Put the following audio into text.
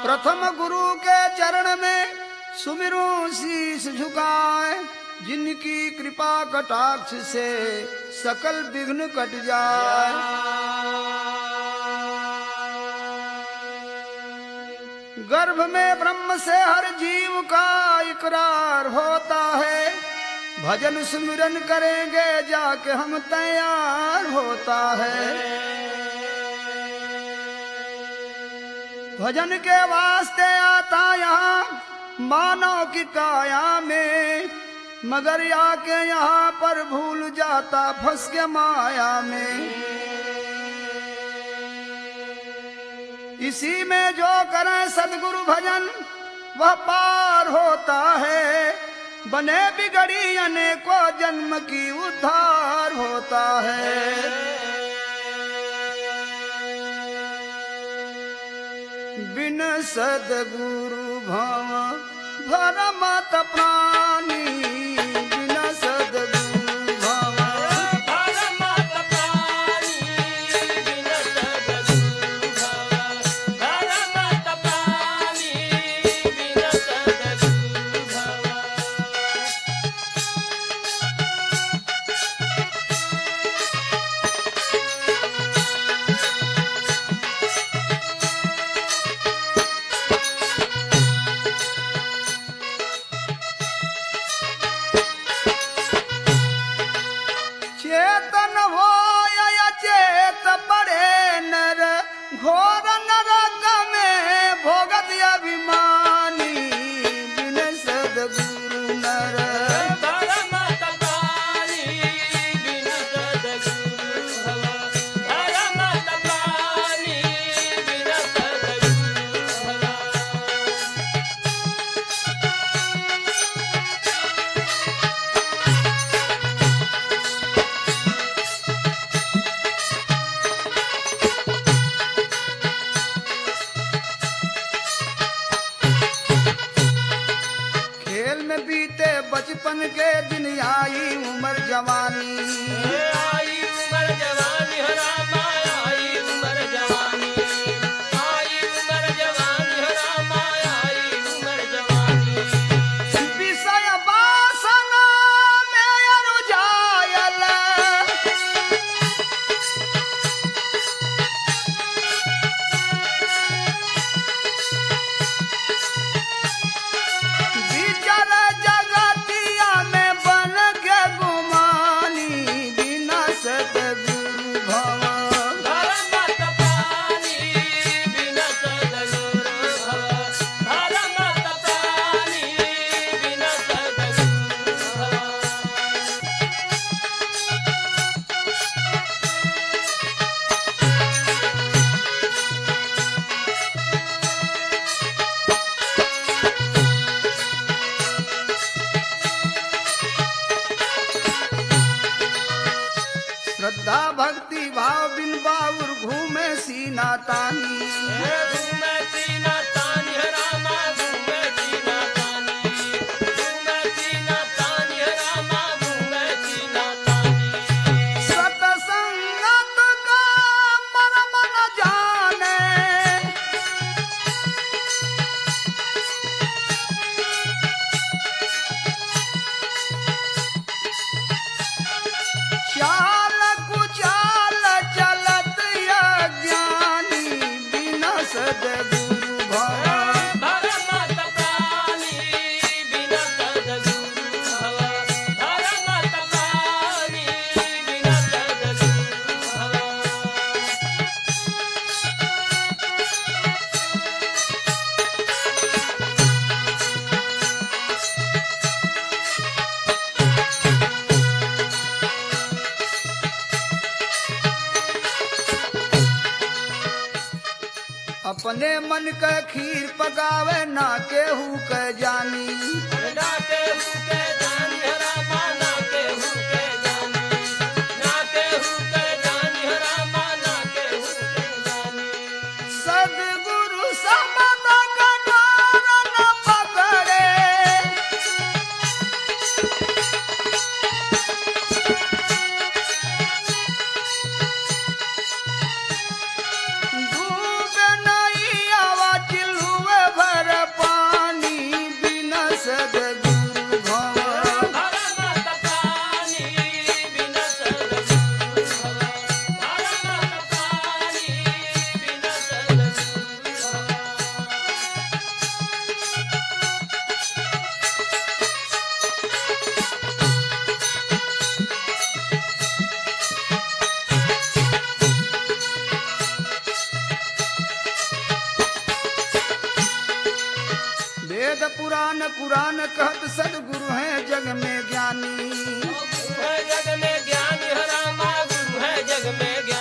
प्रथम गुरु के चरण में सुमिरूं शीश झुकाए, जिनकी कृपा कटाक्ष से सकल विघ्न कट जाए। गर्भ में ब्रह्म से हर जीव का इकरार होता है, भजन सुमिरन करेंगे जाके हम तैयार होता है। भजन के वास्ते आता यहाँ मानव की काया में, मगर आके यहाँ पर भूल जाता फंस के माया में। इसी में जो करे सदगुरु भजन वह पार होता है, बने बिगड़ी अनेकों जन्म की उद्धार होता है। बिन सदगुरु भव भरमत प्राणी, बिन सदगुरु भव भरमत प्राणी, बिन सदगुरु भव भरमत प्राणी, बिन सदगुरु भव। चेतन हो या चेत पड़े नर, घोर नरक में भोगत अभिमानी, बिन सदगुरु नर भरमत प्राणी, बिन सदगुरु भव भरमत प्राणी, बिन सदगुरु भव। खेल में बीते बचपन के दिन, आई उम्र जवानी। आई उमर जवानी हरामा, आई उमर जवानी, आई उमर जवानी हरामा, आई उमर जवानी। विषय वासना में रुझायल, विचर जगतिया में बन के गुमानी, बिना सदगुरु भव भरमत प्राणी, बिन सदगुरु भव भरमत प्राणी, बिन सदगुरु भव। श्रद्धा भक्ति भाव बिन बाउर घूमे सीना तानी। घूमे सीना तानी हरामा, घूमे सीना तानी, घूमे सीना तानी हरामा, घूमे सीना तानी। सतसंगत का मर्म न जाने, चाल कुचाल चलत अज्ञानी, बिना सदगुरु भव भरमत प्राणी, बिन सदगुरु भव भरमत प्राणी, बिन सदगुरु भव। अपने मन के खीर पकावे ना केहू के जानी। ना केहू के जानी हरामा, ना केहू के जानी, ना केहू के जानी हरामा, ना केहू के जानी। सदगुरु सबद कटार न पकड़े, डूबे नहीं आवा चिल्हुए वेद पुराण कुरान कहत सदगुरु है जग में ज्ञानी। गुरु है जग में ज्ञानी रामा, गुरु है जग में ज्ञानी।